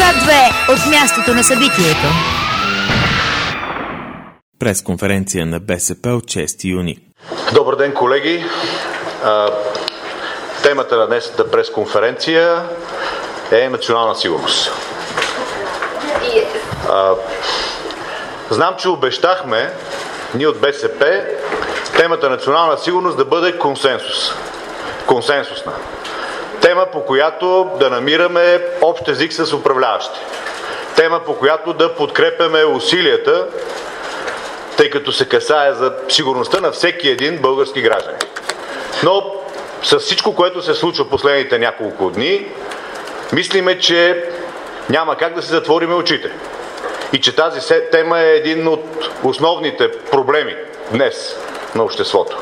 Свят 2 от мястото на събитието. Пресконференция на БСП от 6 юни. Добър ден, колеги! Темата на днесната пресконференция е национална сигурност. Знам, че обещахме ние от БСП темата национална сигурност да бъде консенсусна. Тема, по която да намираме общ език с управляващите. Тема, по която да подкрепяме усилията, тъй като се касае за сигурността на всеки един български гражданин. Но с всичко, което се случва последните няколко дни, мислиме, че няма как да си затвориме очите. И че тази тема е един от основните проблеми днес на обществото.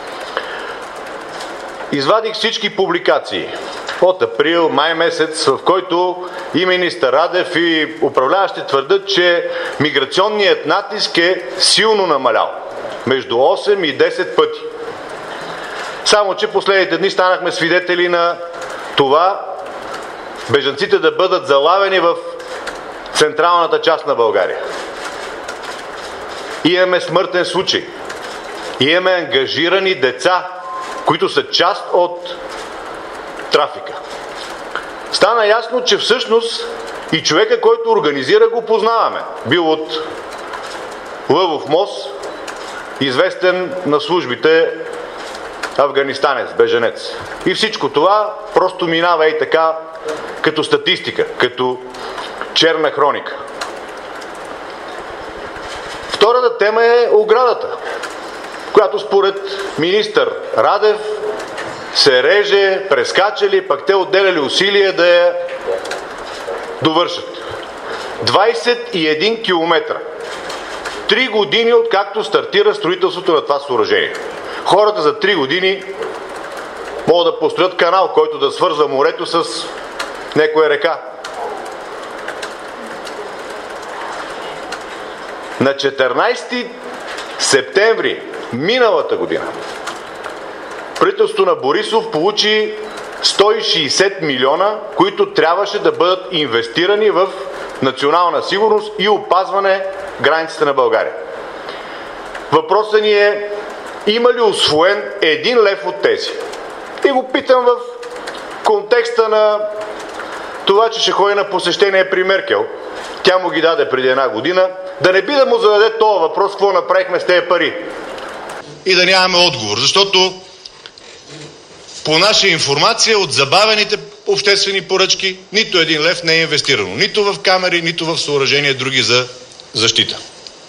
Извадих всички публикации от април, май месец, в който и министър Радев, и управляващи твърдят, че миграционният натиск е силно намалял. Между 8 и 10 пъти. Само че последните дни станахме свидетели на това бежанците да бъдат залавени в централната част на България. Имаме смъртен случай. Имаме ангажирани деца, които са част от трафика. Стана ясно, че всъщност и човека, който организира, го познаваме. Бил от Лъвов мост, известен на службите афганистанец, беженец. И всичко това просто минава и така като статистика, като черна хроника. Втората тема е оградата, която според министър Радев се реже, прескачали, пък те отделяли усилия да я довършат. 21 километра. 3 години откакто стартира строителството на това съоръжение. Хората за 3 години могат да построят канал, който да свързва морето с някоя река. На 14 септември миналата година правителството на Борисов получи 160 милиона, които трябваше да бъдат инвестирани в национална сигурност и опазване границите на България. Въпросът ни е: има ли усвоен 1 лев от тези? И го питам в контекста на това, че ще ходи на посещение при Меркел. Тя му ги даде преди 1 година. Да не би да му зададе този въпрос: какво направихме с тези пари? И да нямаме отговор, защото по наша информация от забавените обществени поръчки нито 1 лев не е инвестирано. Нито в камери, нито в съоръжения други за защита.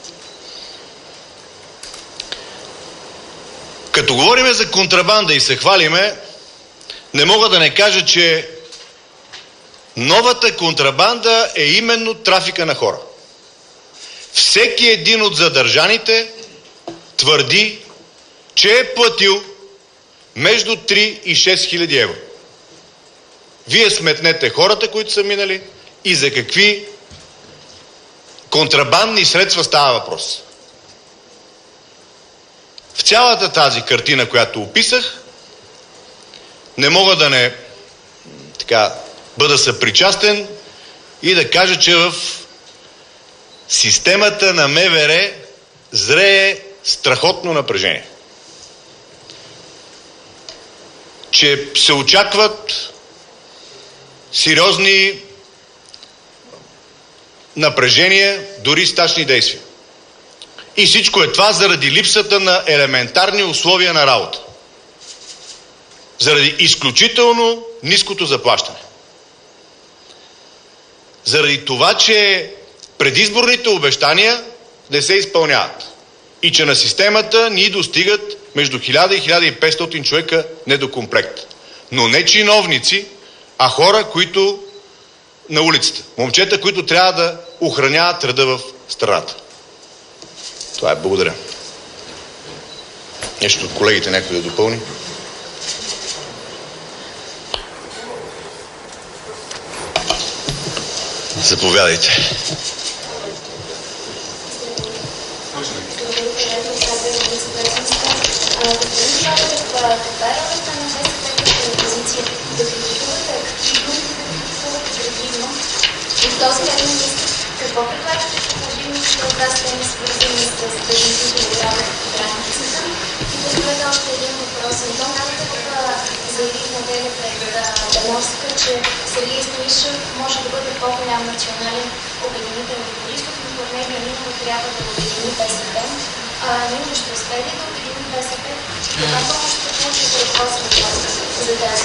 Като говорим за контрабанда и се хвалиме, не мога да не кажа, че новата контрабанда е именно трафика на хора. Всеки един от задържаните твърди, че е платил между 3 и 6 хиляди евро. Вие сметнете хората, които са минали, и за какви контрабандни средства става въпрос. В цялата тази картина, която описах, не мога да не бъда съпричастен и да кажа, че в системата на МВР зрее страхотно напрежение. Че се очакват сериозни напрежения, дори стачни действия. И всичко е това заради липсата на елементарни условия на работа. Заради изключително ниското заплащане. Заради това, че предизборните обещания не се изпълняват. И че на системата ни достигат между 1000 и 1500 човека недокомплект. Но не чиновници, а хора, които на улицата. Момчета, които трябва да охраняват реда в страната. Това е. Благодаря. Нещо от колегите някой да допълни? Заповядайте. И в този ред какво предлагате необходимите от вас теми, свързани с бежанците и работа по границата? И позволете още един въпрос. Антон Антонов заяви в неделя пред Беновска, че Сергей Станишев може да бъде по-голям национален обединител от Борисов, но Корнелия Нинова трябва да обедини БСП. Нинова ще успее ли да обедини БСП? Каква помощ ще получите от вас за тази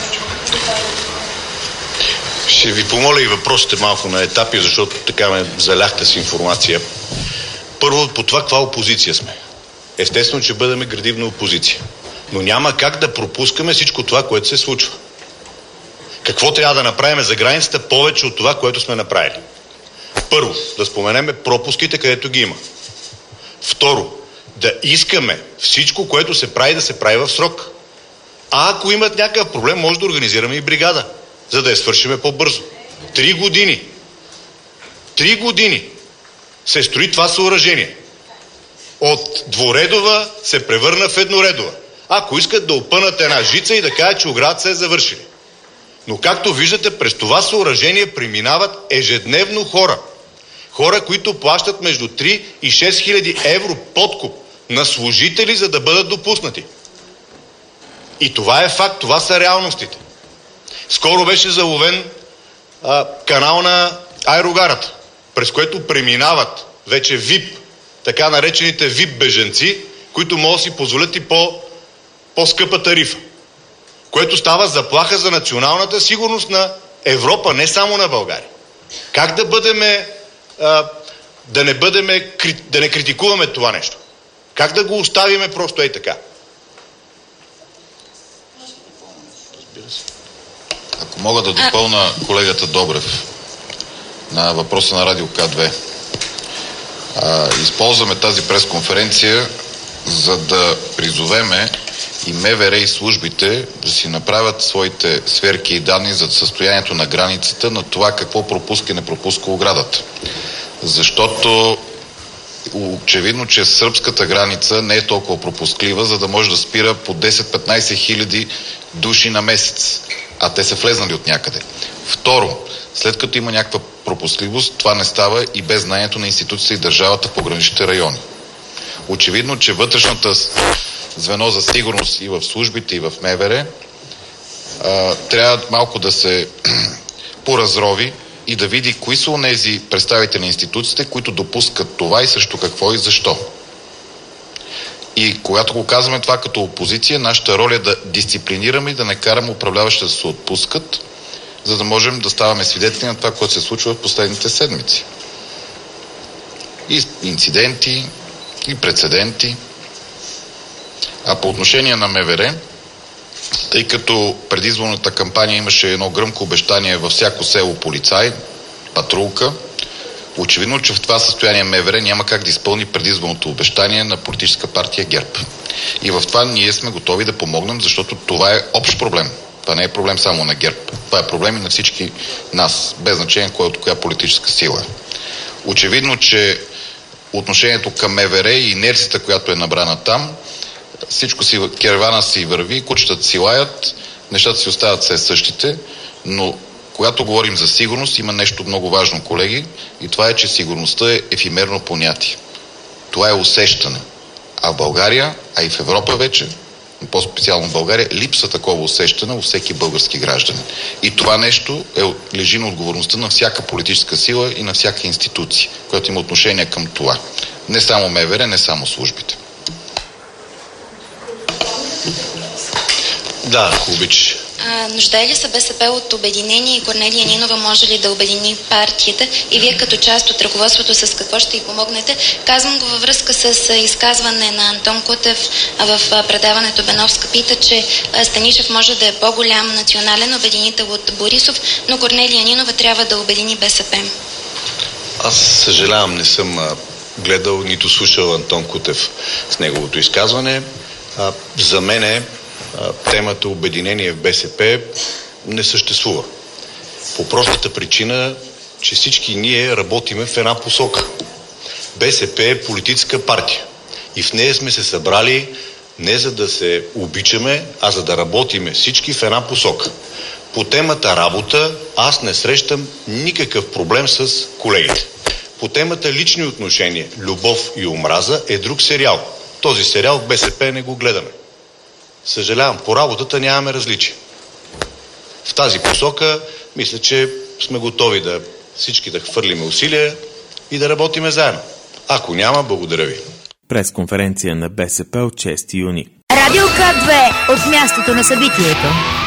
Ще ви помоля и въпросите малко на етапи, защото така ме заляхте с информация. Първо, по това каква опозиция сме. Естествено, че бъдем градивна опозиция. Но няма как да пропускаме всичко това, което се случва. Какво трябва да направим за границата повече от това, което сме направили? Първо, да споменеме пропуските, където ги има. Второ, да искаме всичко, което се прави, да се прави в срок. А ако имат някакъв проблем, може да организираме и бригада, за да я свършиме по-бързо. 3 години се строи това съоръжение. От двуредова се превърна в едноредова. Ако искат да опънат една жица и да кажат, че оградата се е завършили. Но както виждате, през това съоръжение преминават ежедневно хора. Хора, които плащат между 3 и 6 хиляди евро подкуп на служители, за да бъдат допуснати. И това е факт, това са реалностите. Скоро беше заловен канал на аерогарата, през което преминават вече ВИП, така наречените ВИП бежанци, които могат да си позволят и по-скъпа тарифа, което става заплаха за националната сигурност на Европа, не само на България. Как да не критикуваме това нещо? Как да го оставиме просто ей така? Ако мога да допълна колегата Добрев на въпроса на Радио К2. Използваме тази пресконференция, за да призовеме и МВР и службите да си направят своите сверки и данни за състоянието на границата, на това какво пропуска и не пропуска оградата. Защото очевидно, че сръбската граница не е толкова пропусклива, за да може да спира по 10-15 хиляди души на месец. А те са влезнали от някъде. Второ, след като има някаква пропускливост, това не става и без знанието на институциите и държавата в пограничните райони. Очевидно, че вътрешната звено за сигурност и в службите, и в МВР трябва малко да се поразрови и да види кои са онези представители на институциите, които допускат това и срещу какво и защо. И когато го казваме това като опозиция, нашата роля е да дисциплинираме и да не караме управляващите да се отпускат, за да можем да ставаме свидетели на това, което се случва в последните седмици. И инциденти, и прецеденти. А по отношение на МВР, тъй като предизборната кампания имаше едно гръмко обещание във всяко село полицай, патрулка, очевидно, че в това състояние МВР няма как да изпълни предизборното обещание на политическа партия ГЕРБ. И в това ние сме готови да помогнем, защото това е общ проблем. Това не е проблем само на ГЕРБ. Това е проблем и на всички нас, без значение кой от коя политическа сила е. Очевидно, че отношението към МВР и инерцията, която е набрана там, всичко си, кервана си върви, кучетата си лаят, нещата си остават все същите, но когато говорим за сигурност, има нещо много важно, колеги, и това е, че сигурността е ефимерно понятие. Това е усещане. А в България, а и в Европа вече, по-специално в България, липсва такова усещане у всеки български гражданин. И това нещо лежи на отговорността на всяка политическа сила и на всяка институция, която има отношение към това. Не само МВР, не само службите. Да, ако обичаш. Нуждае ли се БСП от обединение и Корнелия Нинова може ли да обедини партията и вие като част от ръководството с какво ще й помогнете? Казвам го във връзка с изказване на Антон Кутев в предаването Беновска. Пита, че Станишев може да е по-голям национален обединител от Борисов, но Корнелия Нинова трябва да обедини БСП. Аз съжалявам, не съм гледал, нито слушал Антон Кутев с неговото изказване. За мен темата обединение в БСП не съществува. По простата причина, че всички ние работиме в една посока. БСП е политическа партия. И в нея сме се събрали не за да се обичаме, а за да работиме всички в една посока. По темата работа аз не срещам никакъв проблем с колегите. По темата лични отношения, любов и омраза е друг сериал. Този сериал в БСП не го гледаме. Съжалявам, по работата нямаме различия. В тази посока мисля, че сме готови всички да хвърлиме усилия и да работиме заедно. Ако няма, благодаря ви. Пресконференция на БСП от 6 юни. Радио К2 от мястото на събитието.